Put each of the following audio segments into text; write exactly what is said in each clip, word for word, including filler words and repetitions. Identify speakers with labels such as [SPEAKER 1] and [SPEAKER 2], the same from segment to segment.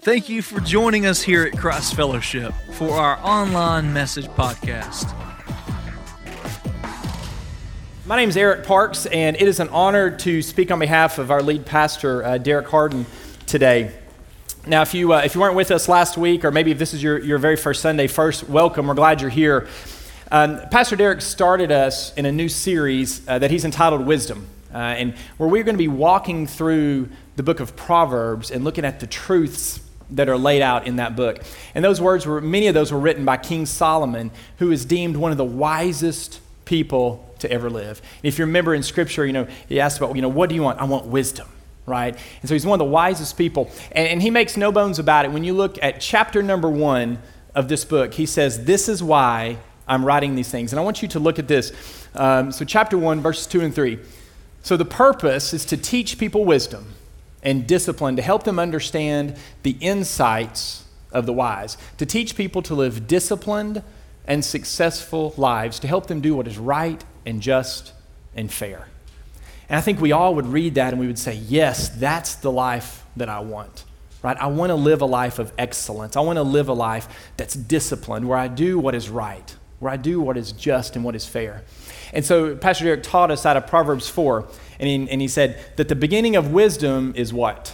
[SPEAKER 1] Thank you for joining us here at Christ Fellowship for our online message podcast.
[SPEAKER 2] My name is Eric Parks, and it is an honor to speak on behalf of our lead pastor, uh, Derek Harden, today. Now, if you uh, if you weren't with us last week, or maybe if this is your, your very first Sunday, first, welcome. We're glad you're here. Um, Pastor Derek started us in a new series uh, that he's entitled Wisdom, uh, and where we're going to be walking through the book of Proverbs and looking at the truths that are laid out in that book. And those words were, many of those were written by King Solomon, who is deemed one of the wisest people to ever live. And if you remember in Scripture, you know, he asked about, you know, what do you want? I want wisdom, right? And so he's one of the wisest people. And, and he makes no bones about it. When you look at chapter number one of this book, he says, this is why I'm writing these things. And I want you to look at this. Um, so chapter one, verses two and three. So the purpose is to teach people wisdom and discipline, to help them understand the insights of the wise, to teach people to live disciplined and successful lives, to help them do what is right and just and fair. And I think we all would read that and we would say, yes, that's the life that I want, right? I want to live a life of excellence. I want to live a life that's disciplined, where I do what is right, where I do what is just and what is fair. And so Pastor Derek taught us out of Proverbs four, and he, and he said that the beginning of wisdom is what?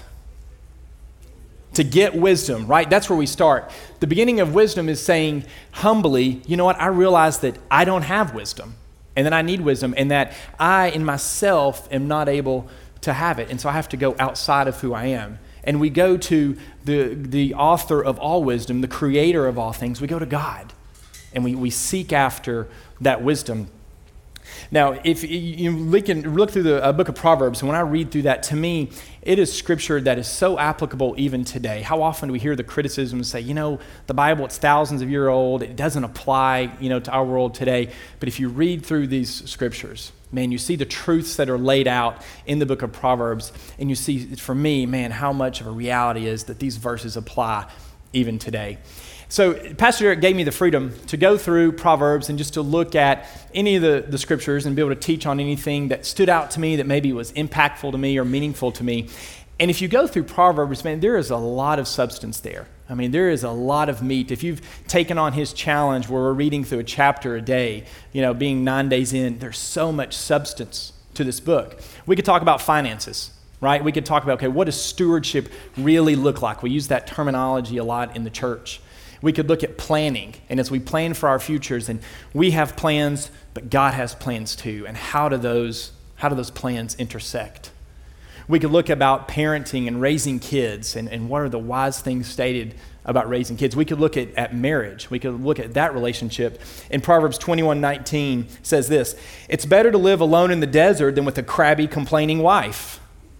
[SPEAKER 2] To get wisdom, right? That's where we start. The beginning of wisdom is saying humbly, you know what, I realize that I don't have wisdom, and that I need wisdom, and that I in myself am not able to have it, and so I have to go outside of who I am. And we go to the, the author of all wisdom, the creator of all things. We go to God, and we, we seek after that wisdom. Now, if you look, in, look through the uh, book of Proverbs, and when I read through that, to me, it is scripture that is so applicable even today. How often do we hear the criticism and say, you know, the Bible, it's thousands of years old, it doesn't apply, you know, to our world today. But if you read through these scriptures, man, you see the truths that are laid out in the book of Proverbs, and you see, for me, man, how much of a reality is that these verses apply even today. So Pastor Eric gave me the freedom to go through Proverbs and just to look at any of the, the scriptures and be able to teach on anything that stood out to me, that maybe was impactful to me or meaningful to me. And if you go through Proverbs, man, there is a lot of substance there. I mean, there is a lot of meat. If you've taken on his challenge where we're reading through a chapter a day, you know, being nine days in, there's so much substance to this book. We could talk about finances, right? We could talk about, okay, what does stewardship really look like? We use that terminology a lot in the church. We could look at planning, and as we plan for our futures, and we have plans, but God has plans too, and how do those how do those plans intersect? We could look about parenting and raising kids, and, and what are the wise things stated about raising kids. We could look at, at marriage. We could look at that relationship. In Proverbs twenty-one nineteen says this, it's better to live alone in the desert than with a crabby, complaining wife.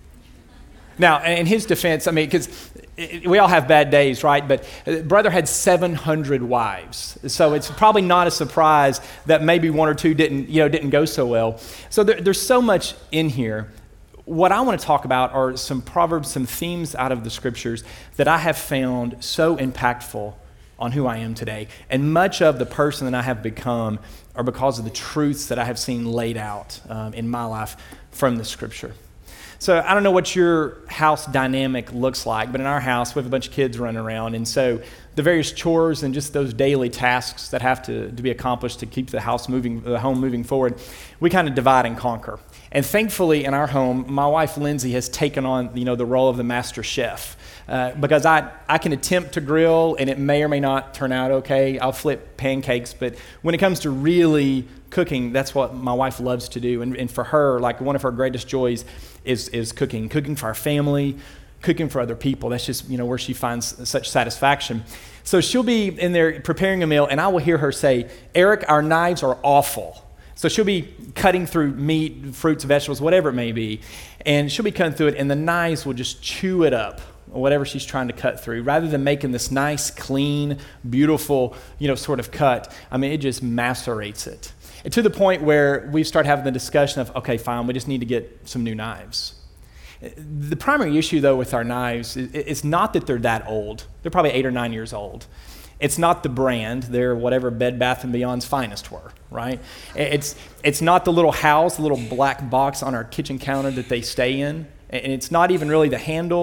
[SPEAKER 2] Now, in his defense, I mean, because we all have bad days, right? But brother had seven hundred wives. So it's probably not a surprise that maybe one or two didn't, you know, didn't go so well. So there, there's so much in here. What I want to talk about are some proverbs, some themes out of the scriptures that I have found so impactful on who I am today. And much of the person that I have become are because of the truths that I have seen laid out um, in my life from the scripture. So I don't know what your house dynamic looks like, but in our house, we have a bunch of kids running around. And so the various chores and just those daily tasks that have to, to be accomplished to keep the house moving, the home moving forward, we kind of divide and conquer. And thankfully, in our home, my wife, Lindsay, has taken on, you know, the role of the master chef. Uh, because I, I can attempt to grill, and it may or may not turn out okay. I'll flip pancakes, but when it comes to really cooking, that's what my wife loves to do. And, and for her, like one of her greatest joys is is cooking, cooking for our family, cooking for other people. That's just, you know, where she finds such satisfaction. So she'll be in there preparing a meal, and I will hear her say, Eric, our knives are awful. So she'll be cutting through meat, fruits, vegetables, whatever it may be, and she'll be cutting through it, and the knives will just chew it up, or whatever she's trying to cut through, rather than making this nice, clean, beautiful, you know, sort of cut. I mean, it just macerates it. And to the point where we start having the discussion of, okay, fine, we just need to get some new knives. The primary issue, though, with our knives, it's not that they're that old. They're probably eight or nine years old. It's not the brand. They're whatever Bed Bath and Beyond's finest were, right? It's it's not the little house, the little black box on our kitchen counter that they stay in. And it's not even really the handle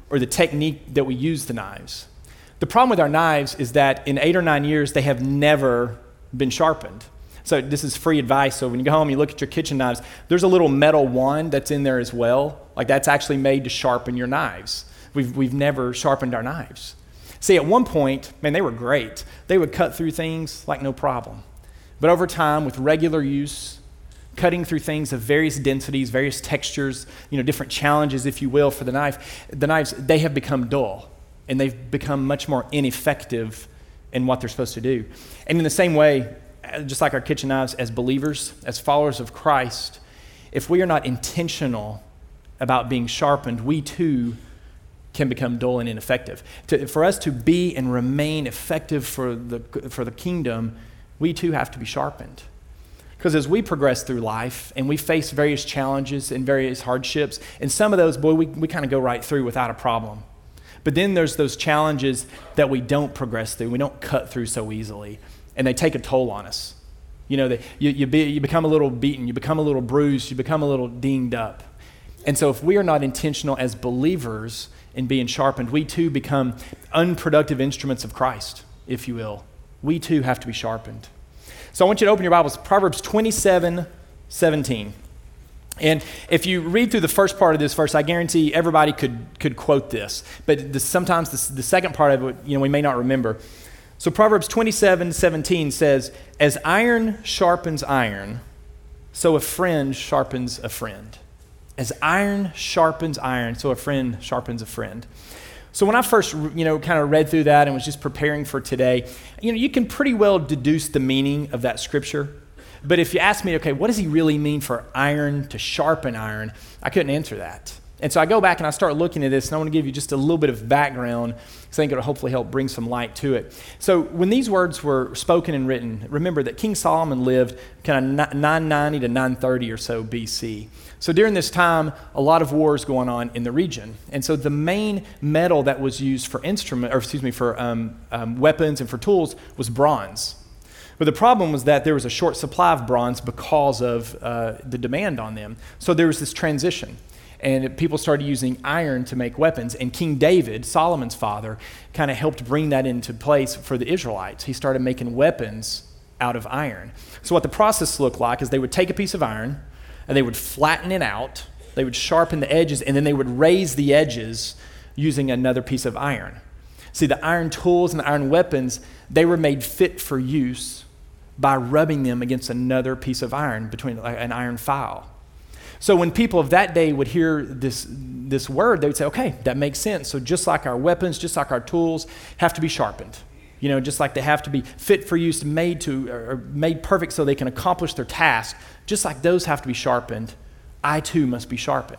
[SPEAKER 2] or the technique that we use the knives. The problem with our knives is that in eight or nine years, they have never been sharpened. So this is free advice. So when you go home, you look at your kitchen knives, there's a little metal wand that's in there as well. Like that's actually made to sharpen your knives. We've, we've never sharpened our knives. See, at one point, man, they were great. They would cut through things like no problem. But over time, with regular use, cutting through things of various densities, various textures, you know, different challenges, if you will, for the knife, the knives, they have become dull, and they've become much more ineffective in what they're supposed to do. And in the same way, just like our kitchen knives, as believers, as followers of Christ, if we are not intentional about being sharpened, we too can become dull and ineffective. To, for us to be and remain effective for the for the kingdom, we too have to be sharpened. Because as we progress through life and we face various challenges and various hardships, and some of those, boy, we, we kind of go right through without a problem. But then there's those challenges that we don't progress through, we don't cut through so easily, and they take a toll on us. You know, they, you, you, be, you become a little beaten, you become a little bruised, you become a little dinged up. And so if we are not intentional as believers in being sharpened, we too become unproductive instruments of Christ, if you will. We too have to be sharpened. So I want you to open your Bibles, Proverbs twenty-seven seventeen. And if you read through the first part of this verse, I guarantee everybody could could quote this. But the, sometimes the, the second part of it, you know, we may not remember. So Proverbs twenty-seven seventeen says, "As iron sharpens iron, so a friend sharpens a friend." As iron sharpens iron, so a friend sharpens a friend. So when I first, you know, kind of read through that and was just preparing for today, you know, you can pretty well deduce the meaning of that scripture. But if you ask me, okay, what does he really mean for iron to sharpen iron? I couldn't answer that. And so I go back and I start looking at this, and I want to give you just a little bit of background because I think it'll hopefully help bring some light to it. So when these words were spoken and written, remember that King Solomon lived kind of nine ninety to nine thirty or so B C. So during this time, a lot of wars going on in the region. And so the main metal that was used for instrument, or excuse me, for um, um, weapons and for tools was bronze. But the problem was that there was a short supply of bronze because of uh, the demand on them. So there was this transition. And people started using iron to make weapons. And King David, Solomon's father, kind of helped bring that into place for the Israelites. He started making weapons out of iron. So what the process looked like is they would take a piece of iron, and they would flatten it out, they would sharpen the edges, and then they would raise the edges using another piece of iron. See, the iron tools and the iron weapons, they were made fit for use by rubbing them against another piece of iron, between like an iron file. So when people of that day would hear this, this word, they would say, okay, that makes sense. So just like our weapons, just like our tools have to be sharpened. You know, just like they have to be fit for use, made to, or made perfect so they can accomplish their task, just like those have to be sharpened, I too must be sharpened.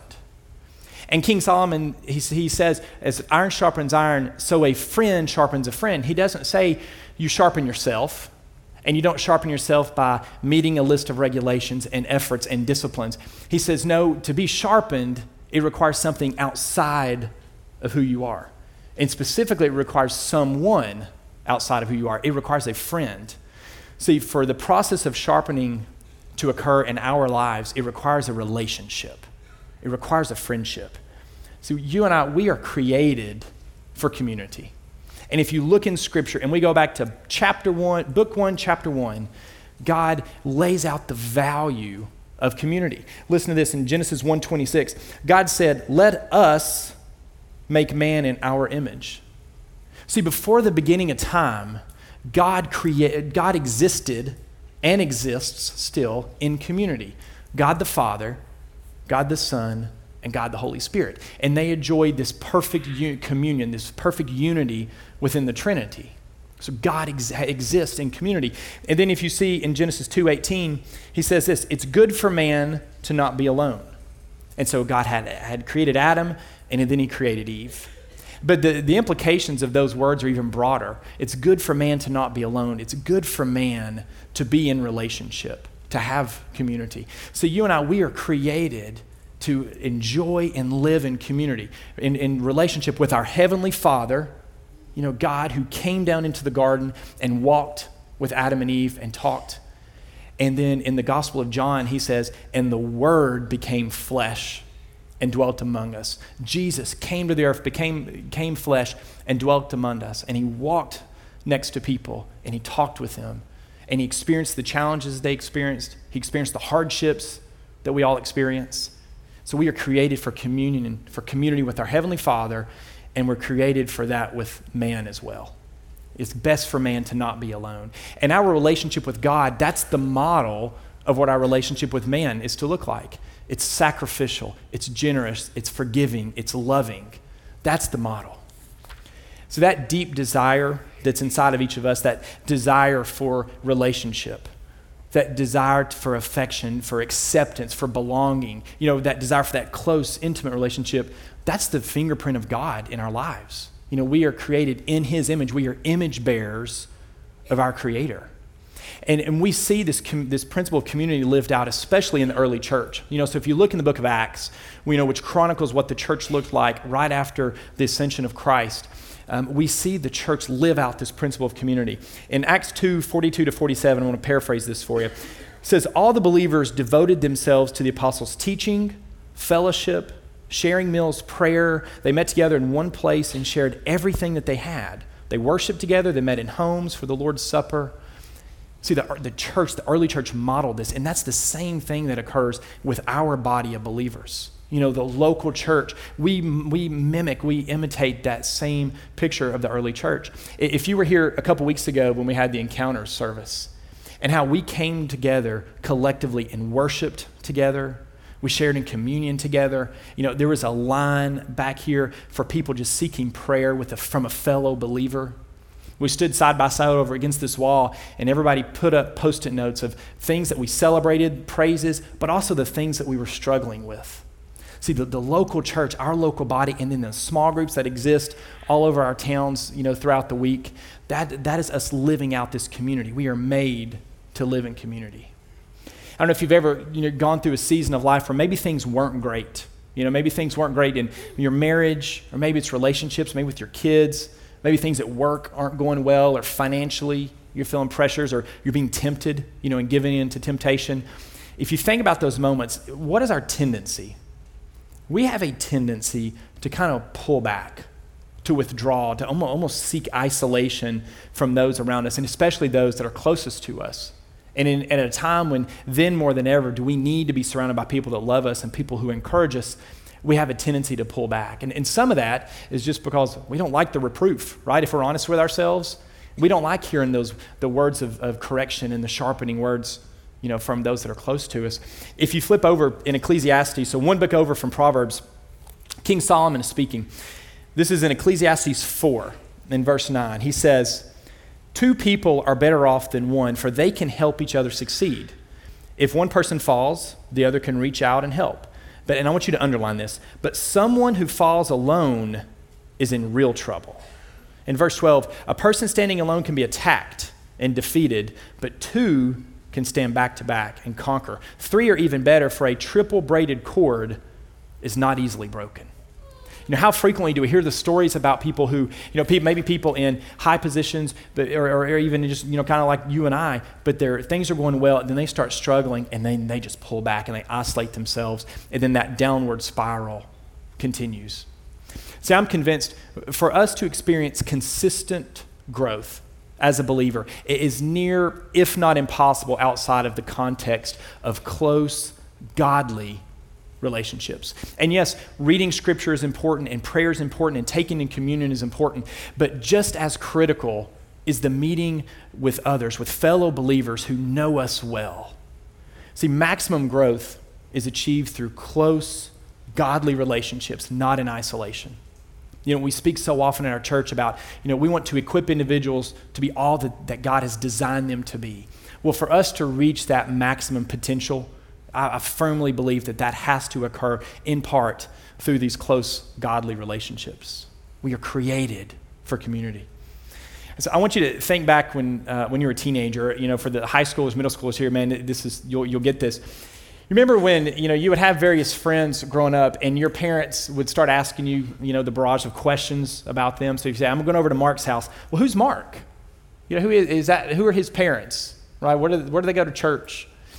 [SPEAKER 2] And King Solomon, he, he says, as iron sharpens iron, so a friend sharpens a friend. He doesn't say you sharpen yourself, and you don't sharpen yourself by meeting a list of regulations and efforts and disciplines. He says, no, to be sharpened, it requires something outside of who you are. And specifically, it requires someone outside of who you are. It requires a friend. See, for the process of sharpening to occur in our lives, it requires a relationship. It requires a friendship. So you and I, we are created for community. And if you look in Scripture, and we go back to chapter one, book one, chapter one, God lays out the value of community. Listen to this in Genesis one twenty-six. God said, "Let us make man in our image." See, before the beginning of time, God created, God existed and exists still in community. God the Father, God the Son, and God the Holy Spirit. And they enjoyed this perfect un- communion, this perfect unity within the Trinity. So God ex- exists in community. And then if you see in Genesis two eighteen, he says this, "It's good for man to not be alone." And so God had, had created Adam, and then he created Eve. But the, the implications of those words are even broader. It's good for man to not be alone. It's good for man to be in relationship, to have community. So you and I, we are created to enjoy and live in community, in, in relationship with our Heavenly Father, you know, God who came down into the garden and walked with Adam and Eve and talked. And then in the Gospel of John, he says, "And the Word became flesh and dwelt among us. Jesus came to the earth, became, became flesh, and dwelt among us. And he walked next to people, and he talked with them. And he experienced the challenges they experienced. He experienced the hardships that we all experience. So we are created for communion and for community with our Heavenly Father, and we're created for that with man as well. It's best for man to not be alone. And our relationship with God, that's the model of what our relationship with man is to look like. It's sacrificial, it's generous, it's forgiving, it's loving. That's the model. So that deep desire that's inside of each of us, that desire for relationship, that desire for affection, for acceptance, for belonging, you know, that desire for that close, intimate relationship, that's the fingerprint of God in our lives. You know, we are created in his image. We are image bearers of our Creator. And, and we see this com- this principle of community lived out, especially in the early church. You know, so if you look in the book of Acts, we know which chronicles what the church looked like right after the ascension of Christ. Um, we see the church live out this principle of community. In Acts two, forty-two to forty-seven, I want to paraphrase this for you. It says, all the believers devoted themselves to the apostles' teaching, fellowship, sharing meals, prayer. They met together in one place and shared everything that they had. They worshiped together. They met in homes for the Lord's Supper. See, the, the church, the early church modeled this, and that's the same thing that occurs with our body of believers. You know, the local church, we we mimic, we imitate that same picture of the early church. If you were here a couple weeks ago when we had the Encounters service, and how we came together collectively and worshiped together, we shared in communion together. You know, there was a line back here for people just seeking prayer with a, from a fellow believer. We stood side by side over against this wall, and everybody put up Post-it notes of things that we celebrated, praises, but also the things that we were struggling with. See, the, the local church, our local body, and then the small groups that exist all over our towns, you know, throughout the week, that that is us living out this community. We are made to live in community. I don't know if you've ever, you know, gone through a season of life where maybe things weren't great. You know, maybe things weren't great in your marriage, or maybe it's relationships, maybe with your kids. Maybe things at work aren't going well, or financially you're feeling pressures, or you're being tempted, you know, and giving in to temptation. If you think about those moments, what is our tendency? We have a tendency to kind of pull back, to withdraw, to almost, almost seek isolation from those around us, and especially those that are closest to us. And in, at a time when then more than ever do we need to be surrounded by people that love us and people who encourage us, we have a tendency to pull back. And, and some of that is just because we don't like the reproof, right? If we're honest with ourselves, we don't like hearing those the words of, of correction and the sharpening words, you know, from those that are close to us. If you flip over in Ecclesiastes, so one book over from Proverbs, King Solomon is speaking. This is in Ecclesiastes four, in verse nine. He says, two people are better off than one, for they can help each other succeed. If one person falls, the other can reach out and help. But, and I want you to underline this, but someone who falls alone is in real trouble. In verse twelve, a person standing alone can be attacked and defeated, but two can stand back to back and conquer. Three are even better, for a triple braided cord is not easily broken. You know, how frequently do we hear the stories about people who, you know, people, maybe people in high positions, but, or, or even just, you know, kind of like you and I, but their things are going well, and then they start struggling, and then they just pull back and they isolate themselves, and then that downward spiral continues. See, I'm convinced for us to experience consistent growth as a believer, it is near, if not impossible, outside of the context of close, godly relationships. And yes, reading scripture is important, and prayer is important, and taking in communion is important, but just as critical is the meeting with others, with fellow believers who know us well. See, maximum growth is achieved through close, godly relationships, not in isolation. You know, we speak so often in our church about, you know, we want to equip individuals to be all that, that God has designed them to be. Well, for us to reach that maximum potential, I firmly believe that that has to occur in part through these close godly relationships. We are created for community. And so I want you to think back when uh, when you were a teenager. You know, for the high schoolers, middle schoolers here, man, this is you'll you'll get this. You remember when, you know, you would have various friends growing up, and your parents would start asking you, you know, the barrage of questions about them. So you say, I'm going over to Mark's house. Well, who's Mark? You know, who is, is that? Who are his parents? Right? Where do where do they go to church?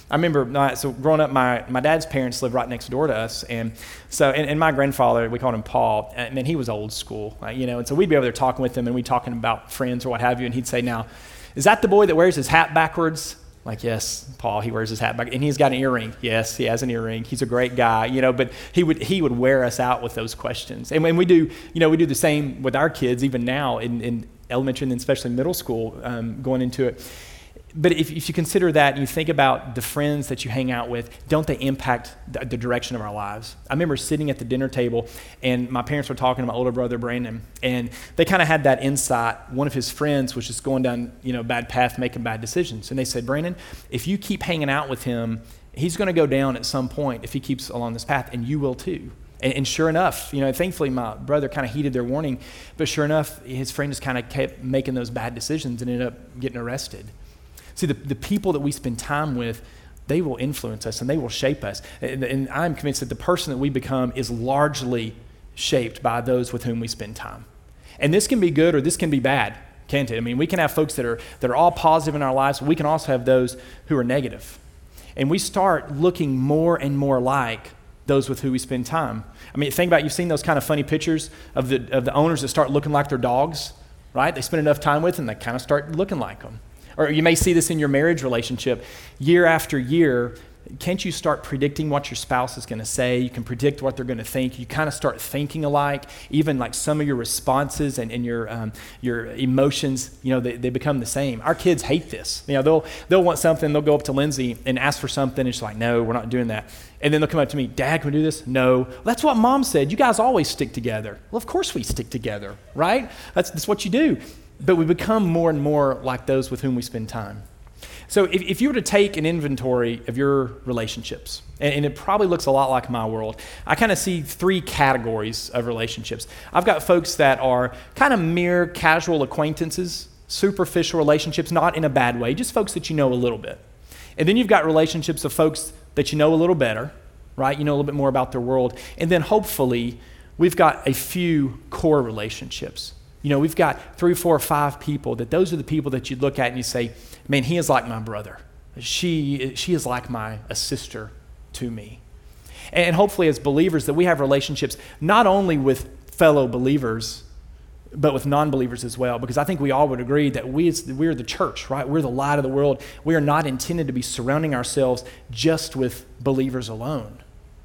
[SPEAKER 2] I remember, my, so growing up, my, my dad's parents lived right next door to us, and so and, and my grandfather, we called him Paul. I mean, he was old school, uh, you know, and so we'd be over there talking with him, and we'd talking about friends or what have you, and he'd say, "Now, is that the boy that wears his hat backwards?" Like, "Yes, Paul, he wears his hat back, and he's got an earring." "Yes, he has an earring. He's a great guy," you know. But he would he would wear us out with those questions, and when we do, you know, we do the same with our kids, even now in, in elementary and then especially middle school, um, going into it. But if, if you consider that and you think about the friends that you hang out with, don't they impact the, the direction of our lives? I remember sitting at the dinner table, and my parents were talking to my older brother, Brandon, and they kind of had that insight. One of his friends was just going down, you know, a bad path, making bad decisions. And they said, "Brandon, if you keep hanging out with him, he's going to go down at some point if he keeps along this path, and you will too." And, and sure enough, you know, thankfully my brother kind of heeded their warning, but sure enough, his friend just kind of kept making those bad decisions and ended up getting arrested. See, the, the people that we spend time with, they will influence us and they will shape us. And, and I'm convinced that the person that we become is largely shaped by those with whom we spend time. And this can be good or this can be bad, can't it? I mean, we can have folks that are that are all positive in our lives, but we can also have those who are negative. And we start looking more and more like those with who we spend time. I mean, think about, you've seen those kind of funny pictures of the of the owners that start looking like their dogs, right? They spend enough time with them, they kind of start looking like them. Or you may see this in your marriage relationship. Year after year, can't you start predicting what your spouse is going to say? You can predict what they're going to think. You kind of start thinking alike. Even like some of your responses and, and your um, your emotions, you know, they, they become the same. Our kids hate this. You know, they'll they'll want something. They'll go up to Lindsay and ask for something. And she's like, "No, we're not doing that." And then they'll come up to me, "Dad, can we do this?" "No." "Well, that's what Mom said. You guys always stick together." Well, of course we stick together, right? That's, that's what you do. But we become more and more like those with whom we spend time. So if, if you were to take an inventory of your relationships, and, and it probably looks a lot like my world, I kind of see three categories of relationships. I've got folks that are kind of mere casual acquaintances, superficial relationships, not in a bad way, just folks that you know a little bit. And then you've got relationships of folks that you know a little better, right? You know a little bit more about their world. And then hopefully we've got a few core relationships. You know, we've got three, four, five people that those are the people that you look at and you say, "Man, he is like my brother. She, she is like my a sister to me." And hopefully as believers that we have relationships not only with fellow believers, but with non-believers as well. Because I think we all would agree that we, we're the church, right? We're the light of the world. We are not intended to be surrounding ourselves just with believers alone.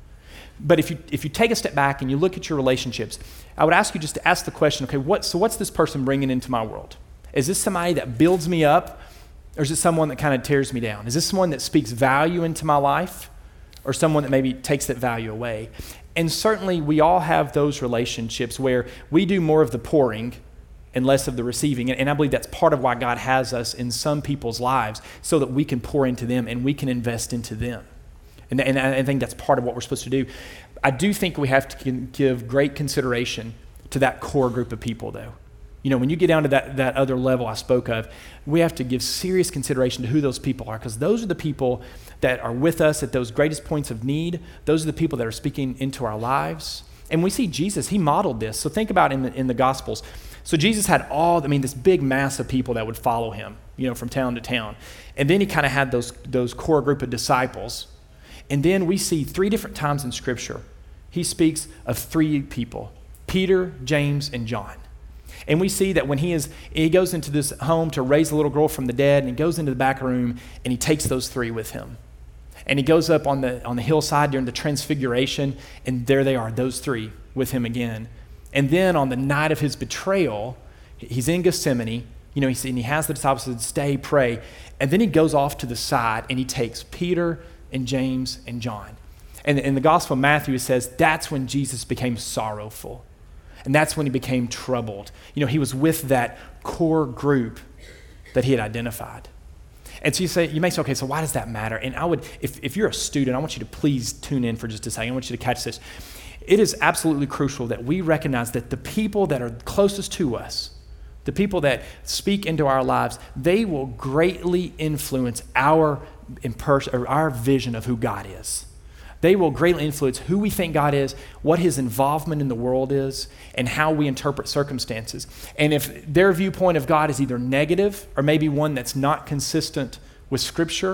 [SPEAKER 2] But if you if you take a step back and you look at your relationships, I would ask you just to ask the question, okay, what so what's this person bringing into my world? Is this somebody that builds me up, or is it someone that kind of tears me down? Is this someone that speaks value into my life, or someone that maybe takes that value away? And certainly we all have those relationships where we do more of the pouring and less of the receiving. And, and I believe that's part of why God has us in some people's lives, so that we can pour into them and we can invest into them. And, and I think that's part of what we're supposed to do. I do think we have to give great consideration to that core group of people, though. You know, when you get down to that, that other level I spoke of, we have to give serious consideration to who those people are, because those are the people that are with us at those greatest points of need. Those are the people that are speaking into our lives. And we see Jesus, he modeled this. So think about in the, in the Gospels. So Jesus had all, I mean, this big mass of people that would follow him, you know, from town to town. And then he kind of had those, those core group of disciples. And then we see three different times in Scripture, he speaks of three people, Peter, James, and John. And we see that when he is, he goes into this home to raise a little girl from the dead, and he goes into the back room, and he takes those three with him. And he goes up on the on the hillside during the transfiguration, and there they are, those three with him again. And then on the night of his betrayal, he's in Gethsemane, you know, he, and he has the disciples say, "Stay, pray." And then he goes off to the side, and he takes Peter and James and John. And in the Gospel of Matthew, it says that's when Jesus became sorrowful. And that's when he became troubled. You know, he was with that core group that he had identified. And so you say, you may say, okay, so why does that matter? And I would, if, if you're a student, I want you to please tune in for just a second. I want you to catch this. It is absolutely crucial that we recognize that the people that are closest to us, the people that speak into our lives, they will greatly influence our impers- or our vision of who God is. They will greatly influence who we think God is, what his involvement in the world is, and how we interpret circumstances. And if their viewpoint of God is either negative or maybe one that's not consistent with Scripture,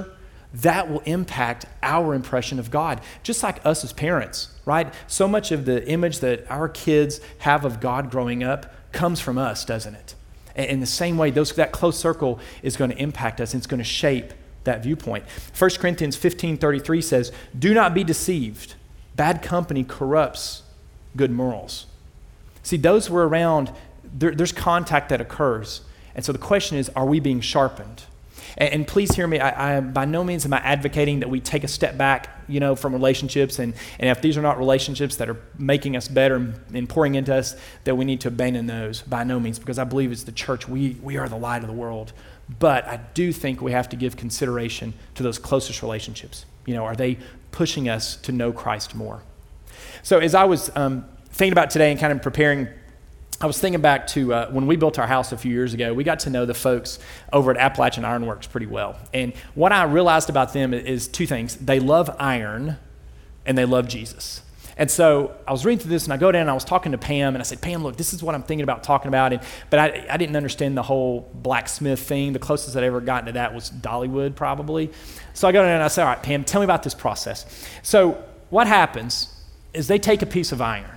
[SPEAKER 2] that will impact our impression of God, just like us as parents, right? So much of the image that our kids have of God growing up comes from us, doesn't it? And in the same way, those, that close circle is going to impact us, and it's going to shape that viewpoint. First Corinthians fifteen thirty-three says, "Do not be deceived. Bad company corrupts good morals." See, those were around, there, there's contact that occurs. And so the question is, are we being sharpened? And, and please hear me, I, I by no means am I advocating that we take a step back, you know, from relationships. And, and if these are not relationships that are making us better and, and pouring into us, that we need to abandon those. By no means, because I believe as the church, we, we are the light of the world. But I do think we have to give consideration to those closest relationships. You know, are they pushing us to know Christ more? So as I was um, thinking about today and kind of preparing, I was thinking back to uh, when we built our house a few years ago. We got to know the folks over at Appalachian Ironworks pretty well. And what I realized about them is two things. They love iron and they love Jesus. And so I was reading through this, and I go down and I was talking to Pam, and I said, "Pam, look, this is what I'm thinking about talking about." And, but I, I didn't understand the whole blacksmith thing. The closest I'd ever gotten to that was Dollywood, probably. So I go down and I say, "All right, Pam, tell me about this process." So what happens is they take a piece of iron.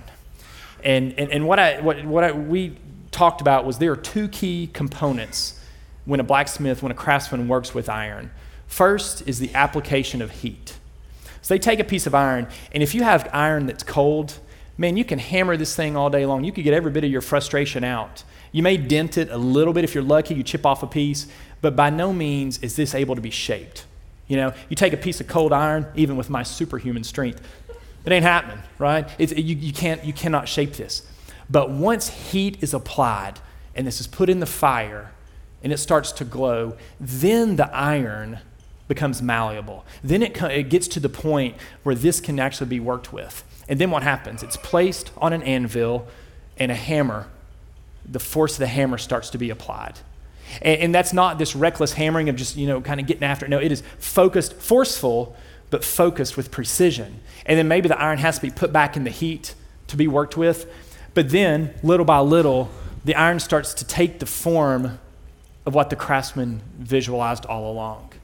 [SPEAKER 2] And, and, and what, I, what, what I, we talked about was there are two key components when a blacksmith, when a craftsman works with iron. First is the application of heat. So they take a piece of iron, and if you have iron that's cold, man, you can hammer this thing all day long. You could get every bit of your frustration out. You may dent it a little bit. If you're lucky, you chip off a piece, but by no means is this able to be shaped. You know, you take a piece of cold iron, even with my superhuman strength, it ain't happening, right? It's, you, you can't, you cannot shape this. But once heat is applied, and this is put in the fire, and it starts to glow, then the iron becomes malleable. Then it, it gets to the point where this can actually be worked with. And then what happens? It's placed on an anvil, and a hammer, the force of the hammer starts to be applied. And, and that's not this reckless hammering of just, you know, kind of getting after it. No, it is focused, forceful, but focused with precision. And then maybe the iron has to be put back in the heat to be worked with. But then, little by little, the iron starts to take the form of what the craftsman visualized all along.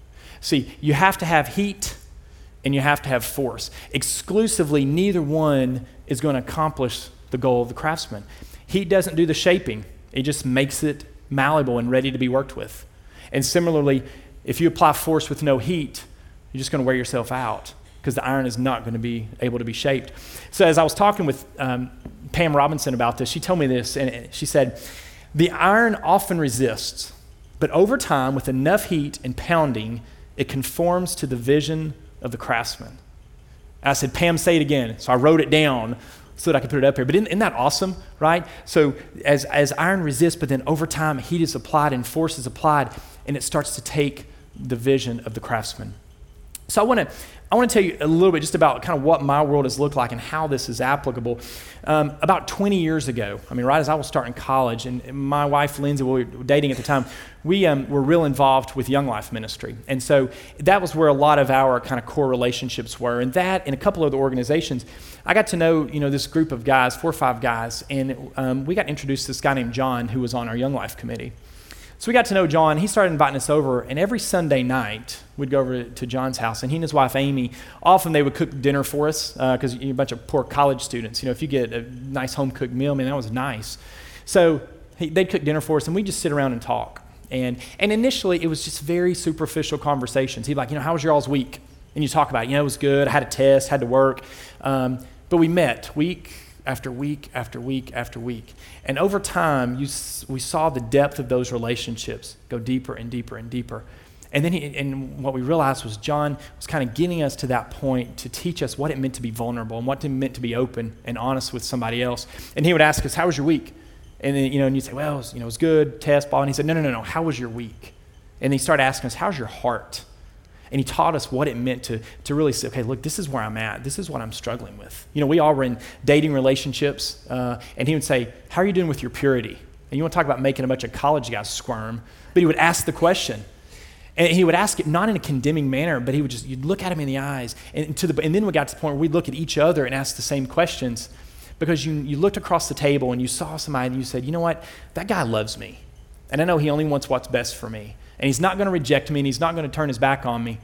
[SPEAKER 2] See, you have to have heat and you have to have force. Exclusively, neither one is going to accomplish the goal of the craftsman. Heat doesn't do the shaping. It just makes it malleable and ready to be worked with. And similarly, if you apply force with no heat, you're just going to wear yourself out because the iron is not going to be able to be shaped. So as I was talking with um, Pam Robinson about this, she told me this, and she said, the iron often resists, but over time, with enough heat and pounding, it conforms to the vision of the craftsman. And I said, Pam, say it again. So I wrote it down so that I could put it up here. But isn't, isn't that awesome, right? So as, as iron resists, but then over time, heat is applied and force is applied, and it starts to take the vision of the craftsman. So I want to I want to tell you a little bit just about kind of what my world has looked like and how this is applicable. Um, about twenty years ago, I mean, right as I was starting college, and my wife, Lindsay, we were dating at the time, we um, were real involved with Young Life Ministry. And so that was where a lot of our kind of core relationships were. And that and a couple of the organizations, I got to know, you know, this group of guys, four or five guys, and um, we got introduced to this guy named John who was on our Young Life committee. So we got to know John. He started inviting us over, and every Sunday night, we'd go over to John's house, and he and his wife, Amy, often they would cook dinner for us because uh, you're a bunch of poor college students. You know, if you get a nice home-cooked meal, man, that was nice. So he, they'd cook dinner for us, and we'd just sit around and talk. And and initially, it was just very superficial conversations. He'd be like, you know, how was your all's week? And you talk about it. You know, it was good. I had a test, had to work. Um, but we met week after week after week after week. And over time, you, we saw the depth of those relationships go deeper and deeper and deeper. And then he, and what we realized was John was kind of getting us to that point to teach us what it meant to be vulnerable and what it meant to be open and honest with somebody else. And he would ask us, how was your week? And then, you know, and you'd say, well, it was, you know, it was good, test, ball. And he said, no, no, no, no, how was your week? And he started asking us, how's your heart? And he taught us what it meant to, to really say, okay, look, this is where I'm at. This is what I'm struggling with. You know, we all were in dating relationships, uh, and he would say, how are you doing with your purity? And you want to talk about making a bunch of college guys squirm, but he would ask the question. And he would ask it not in a condemning manner, but he would just, you'd look at him in the eyes. And, to the, and then we got to the point where we'd look at each other and ask the same questions because you, you looked across the table and you saw somebody and you said, you know what, that guy loves me. And I know he only wants what's best for me. And he's not going to reject me, and he's not going to turn his back on me.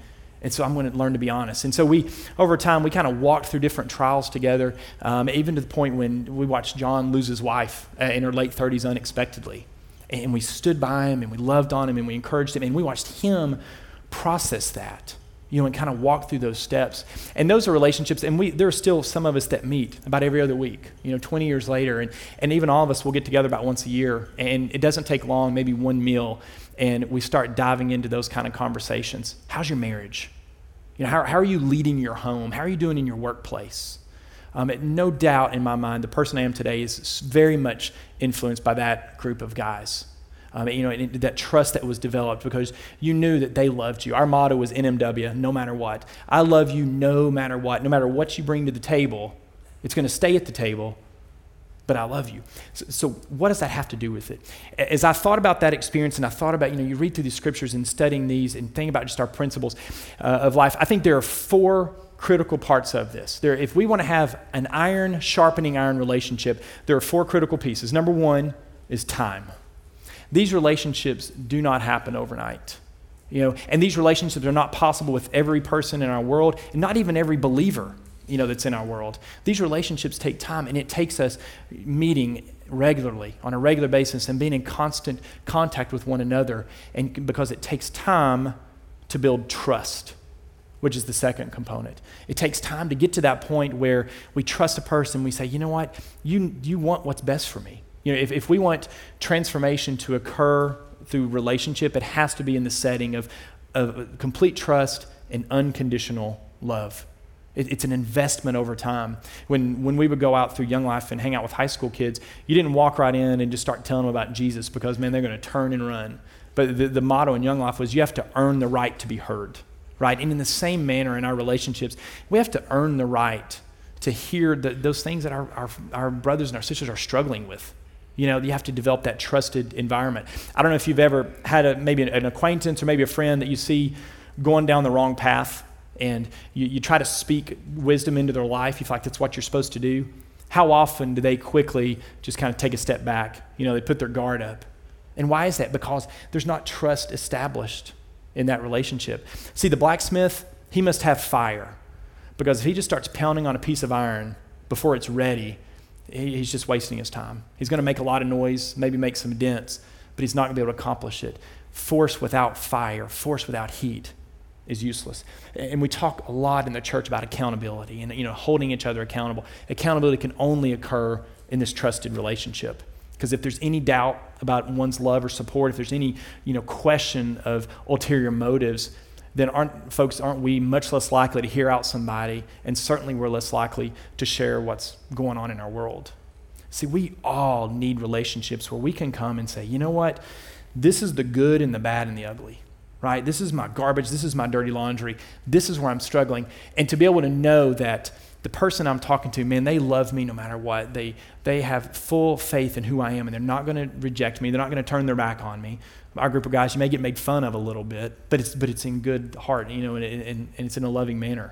[SPEAKER 2] And so I'm going to learn to be honest. And so we, over time, we kind of walked through different trials together, um, even to the point when we watched John lose his wife uh, in her late thirties unexpectedly. And we stood by him and we loved on him and we encouraged him and we watched him process that, you know, and kind of walk through those steps. And those are relationships, and we there are still some of us that meet about every other week, you know, twenty years later. And, and even all of us will get together about once a year, and it doesn't take long, maybe one meal, and we start diving into those kind of conversations. How's your marriage? You know, how, how are you leading your home? How are you doing in your workplace? Um, it, no doubt in my mind, the person I am today is very much influenced by that group of guys. Um, you know, and it, that trust that was developed because you knew that they loved you. Our motto was N M W, no matter what. I love you no matter what. No matter what you bring to the table, it's going to stay at the table, but I love you. So, so what does that have to do with it? As I thought about that experience and I thought about, you know, you read through the scriptures and studying these and think about just our principles uh, of life, I think there are four critical parts of this. There, if we want to have an iron sharpening iron relationship, there are four critical pieces. Number one is time. These relationships do not happen overnight. You know, and these relationships are not possible with every person in our world, and not even every believer, you know, that's in our world. These relationships take time, and it takes us meeting regularly on a regular basis and being in constant contact with one another, and because it takes time to build trust, which is the second component. It takes time to get to that point where we trust a person. We say, you know what, you you want what's best for me. You know, if, if we want transformation to occur through relationship, it has to be in the setting of, of complete trust and unconditional love. It, it's an investment over time. When when we would go out through Young Life and hang out with high school kids, you didn't walk right in and just start telling them about Jesus because, man, they're going to turn and run. But the, the motto in Young Life was you have to earn the right to be heard, right? And in the same manner in our relationships, we have to earn the right to hear the, those things that our, our, our brothers and our sisters are struggling with. You know, you have to develop that trusted environment. I don't know if you've ever had a, maybe an acquaintance or maybe a friend that you see going down the wrong path, and you, you try to speak wisdom into their life. You feel like that's what you're supposed to do. How often do they quickly just kind of take a step back? You know, they put their guard up. And why is that? Because there's not trust established in that relationship. See, the blacksmith, he must have fire, because if he just starts pounding on a piece of iron before it's ready, he's just wasting his time. He's going to make a lot of noise, maybe make some dents, but he's not going to be able to accomplish it. Force without fire, force without heat is useless. And we talk a lot in the church about accountability and, you know, holding each other accountable. Accountability can only occur in this trusted relationship. Because if there's any doubt about one's love or support, if there's any, you know, question of ulterior motives, then aren't folks, aren't we much less likely to hear out somebody, and certainly we're less likely to share what's going on in our world. See, we all need relationships where we can come and say, you know what, this is the good and the bad and the ugly, right? This is my garbage, this is my dirty laundry, this is where I'm struggling. And to be able to know that the person I'm talking to, man, they love me no matter what. They they have full faith in who I am, and they're not going to reject me. They're not going to turn their back on me. Our group of guys, you may get made fun of a little bit, but it's but it's in good heart, you know, and, and, and it's in a loving manner.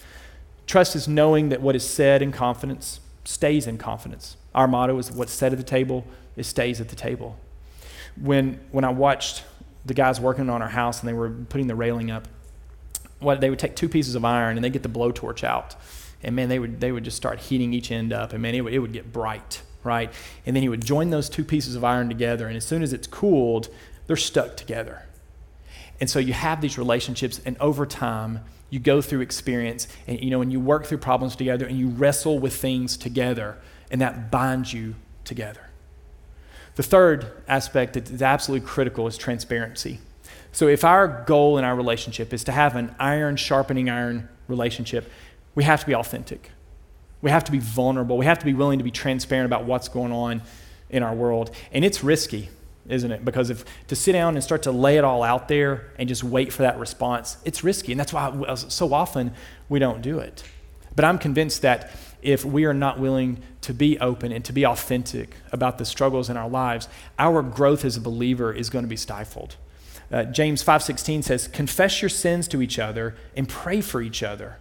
[SPEAKER 2] Trust is knowing that what is said in confidence stays in confidence. Our motto is what's said at the table, it stays at the table. When when I watched the guys working on our house and they were putting the railing up, what they would take two pieces of iron and they get the blowtorch out. And man, they would they would just start heating each end up, and man, it would, it would get bright, right? And then he would join those two pieces of iron together, and as soon as it's cooled, they're stuck together. And so you have these relationships, and over time, you go through experience, and you know, and you work through problems together, and you wrestle with things together, and that binds you together. The third aspect that is absolutely critical is transparency. So if our goal in our relationship is to have an iron sharpening iron relationship, we have to be authentic. We have to be vulnerable. We have to be willing to be transparent about what's going on in our world. And it's risky, isn't it? Because if to sit down and start to lay it all out there and just wait for that response, it's risky. And that's why so often we don't do it. But I'm convinced that if we are not willing to be open and to be authentic about the struggles in our lives, our growth as a believer is going to be stifled. Uh, James five sixteen says, confess your sins to each other and pray for each other,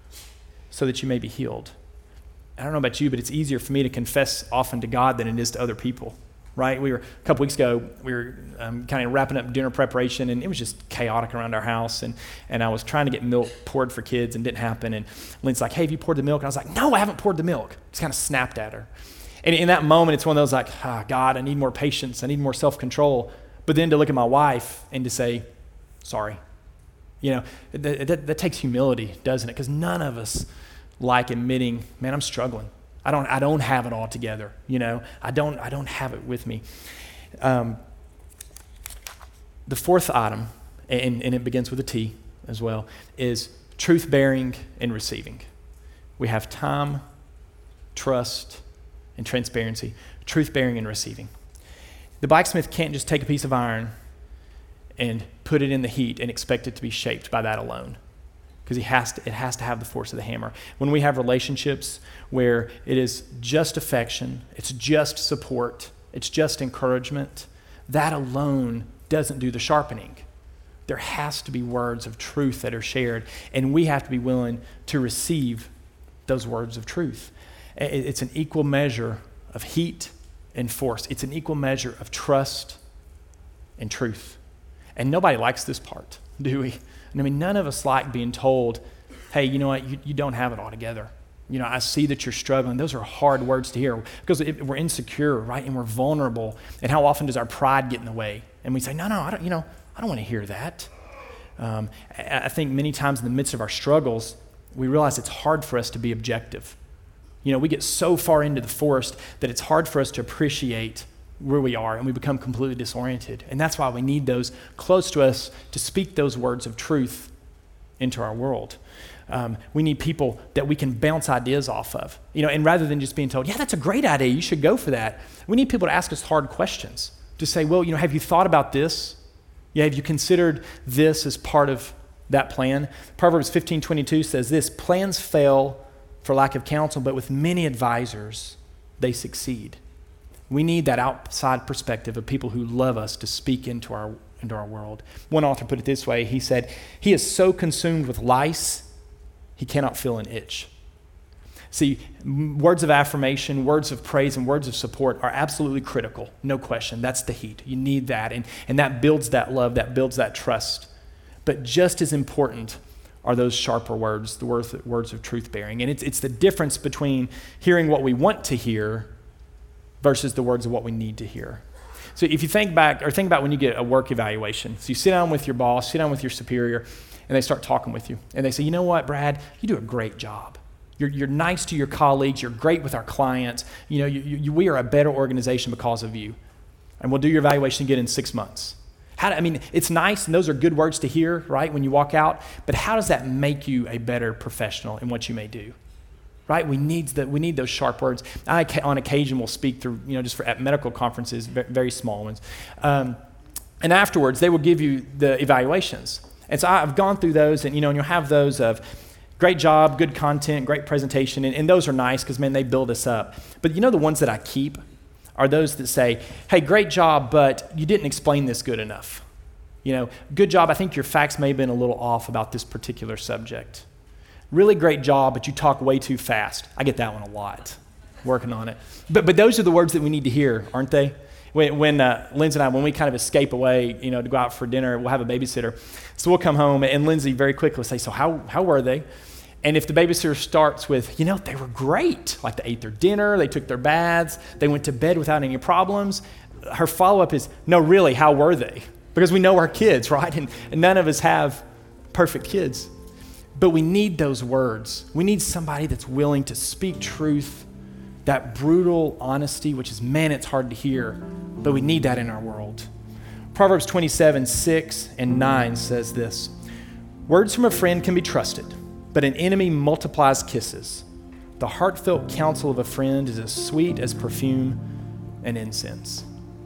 [SPEAKER 2] so that you may be healed. I don't know about you, but it's easier for me to confess often to God than it is to other people, right? We were, a couple weeks ago, we were um, kind of wrapping up dinner preparation, and it was just chaotic around our house, and, and I was trying to get milk poured for kids, and it didn't happen, and Lynn's like, hey, have you poured the milk? And I was like, no, I haven't poured the milk. Just kind of snapped at her. And in that moment, it's one of those like, ah, God, I need more patience. I need more self-control. But then to look at my wife and to say, sorry. You know, that, that, that takes humility, doesn't it? Because none of us like admitting, man, I'm struggling. I don't I don't have it all together. You know, I don't I don't have it with me. Um, the fourth item, and, and it begins with a T as well, is truth-bearing and receiving. We have time, trust, and transparency. Truth-bearing and receiving. The blacksmith can't just take a piece of iron and put it in the heat and expect it to be shaped by that alone, because he has to, it has to have the force of the hammer. When we have relationships where it is just affection, it's just support, it's just encouragement, that alone doesn't do the sharpening. There has to be words of truth that are shared, and we have to be willing to receive those words of truth. It's an equal measure of heat and force. It's an equal measure of trust and truth. And nobody likes this part, do we? I mean, none of us like being told, hey, you know what, you, you don't have it all together. You know, I see that you're struggling. Those are hard words to hear because it, we're insecure, right? And we're vulnerable. And how often does our pride get in the way? And we say, no, no, I don't, you know, I don't want to hear that. Um, I, I think many times in the midst of our struggles, we realize it's hard for us to be objective. You know, we get so far into the forest that it's hard for us to appreciate where we are, and we become completely disoriented. And that's why we need those close to us to speak those words of truth into our world. Um, we need people that we can bounce ideas off of. You know, and rather than just being told, yeah, that's a great idea, you should go for that, we need people to ask us hard questions, to say, well, you know, have you thought about this? Yeah, have you considered this as part of that plan? Proverbs fifteen twenty-two says this, plans fail for lack of counsel, but with many advisors, they succeed. We need that outside perspective of people who love us to speak into our into our world. One author put it this way. He said, he is so consumed with lice, he cannot feel an itch. See, words of affirmation, words of praise, and words of support are absolutely critical. No question. That's the heat. You need that. And, and that builds that love, that builds that trust. But just as important are those sharper words, the words, words of truth-bearing. And it's, it's the difference between hearing what we want to hear versus the words of what we need to hear. So if you think back, or think about when you get a work evaluation. So you sit down with your boss, sit down with your superior, and they start talking with you. And they say, you know what, Brad, you do a great job. You're, you're nice to your colleagues. You're great with our clients. You know, you, you, we are a better organization because of you. And we'll do your evaluation again in six months. How do, I mean, it's nice, and those are good words to hear, right, when you walk out. But how does that make you a better professional in what you may do? Right? We need the, we need those sharp words. I, on occasion, will speak through, you know, just for at medical conferences, very small ones. Um, and afterwards, they will give you the evaluations. And so I've gone through those, and, you know, and you'll have those of great job, good content, great presentation. And, and those are nice because, man, they build us up. But you know the ones that I keep are those that say, hey, great job, but you didn't explain this good enough. You know, good job, I think your facts may have been a little off about this particular subject. Really great job, but you talk way too fast. I get that one a lot, working on it. But but those are the words that we need to hear, aren't they? When, when uh, Lindsay and I, when we kind of escape away, you know, to go out for dinner, we'll have a babysitter. So we'll come home, and Lindsay very quickly will say, so how how were they? And if the babysitter starts with, you know, they were great, like they ate their dinner, they took their baths, they went to bed without any problems, her follow-up is, no, really, how were they? Because we know our kids, right? And, and none of us have perfect kids. But we need those words. We need somebody that's willing to speak truth, that brutal honesty, which is, man, it's hard to hear, but we need that in our world. Proverbs twenty-seven, six and nine says this, words from a friend can be trusted, but an enemy multiplies kisses. The heartfelt counsel of a friend is as sweet as perfume and incense.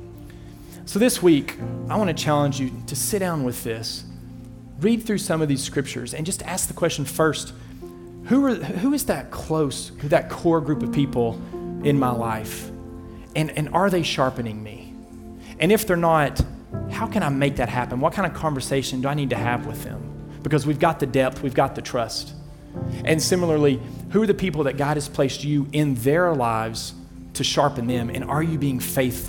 [SPEAKER 2] So this week, I want to challenge you to sit down with this, read through some of these scriptures, and just ask the question first, who are who is that close, that core group of people in my life? And, and are they sharpening me? And if they're not, how can I make that happen? What kind of conversation do I need to have with them? Because we've got the depth, we've got the trust. And similarly, who are the people that God has placed you in their lives to sharpen them? And are you being faithful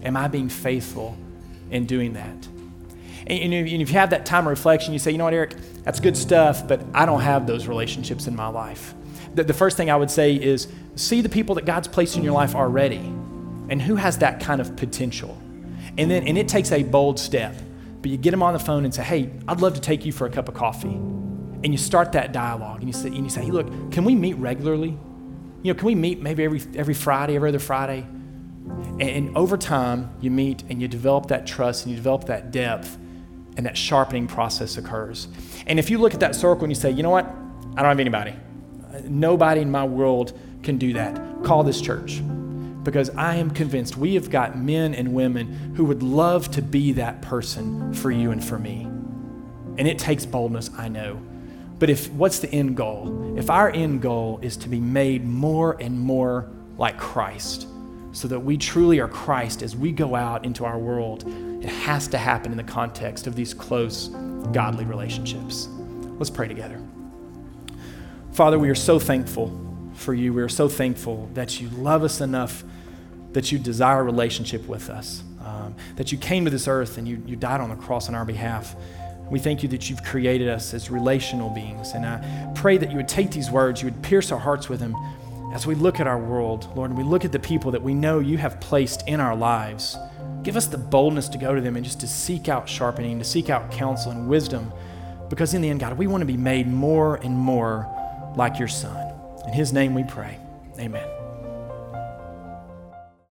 [SPEAKER 2] Am I being faithful in doing that? And if you have that time of reflection, you say, you know what, Eric, that's good stuff, but I don't have those relationships in my life. The, the first thing I would say is see the people that God's placed in your life already and who has that kind of potential. And then, and it takes a bold step, but you get them on the phone and say, hey, I'd love to take you for a cup of coffee. And you start that dialogue and you say, and you say, hey, look, can we meet regularly? You know, can we meet maybe every every Friday, every other Friday? And, and over time, you meet and you develop that trust and you develop that depth, and that sharpening process occurs. And if you look at that circle and you say, you know what, I don't have anybody. Nobody in my world can do that. Call this church, because I am convinced we have got men and women who would love to be that person for you and for me. And it takes boldness, I know. But if what's the end goal? If our end goal is to be made more and more like Christ, so that we truly are Christ as we go out into our world, it has to happen in the context of these close, godly relationships. Let's pray together. Father, we are so thankful for you. We are so thankful that you love us enough, that you desire a relationship with us, um, that you came to this earth and you, you died on the cross on our behalf. We thank you that you've created us as relational beings. And I pray that you would take these words, you would pierce our hearts with them as we look at our world, Lord, and we look at the people that we know you have placed in our lives. Give us the boldness to go to them and just to seek out sharpening, to seek out counsel and wisdom. Because in the end, God, we want to be made more and more like your Son. In his name we pray. Amen.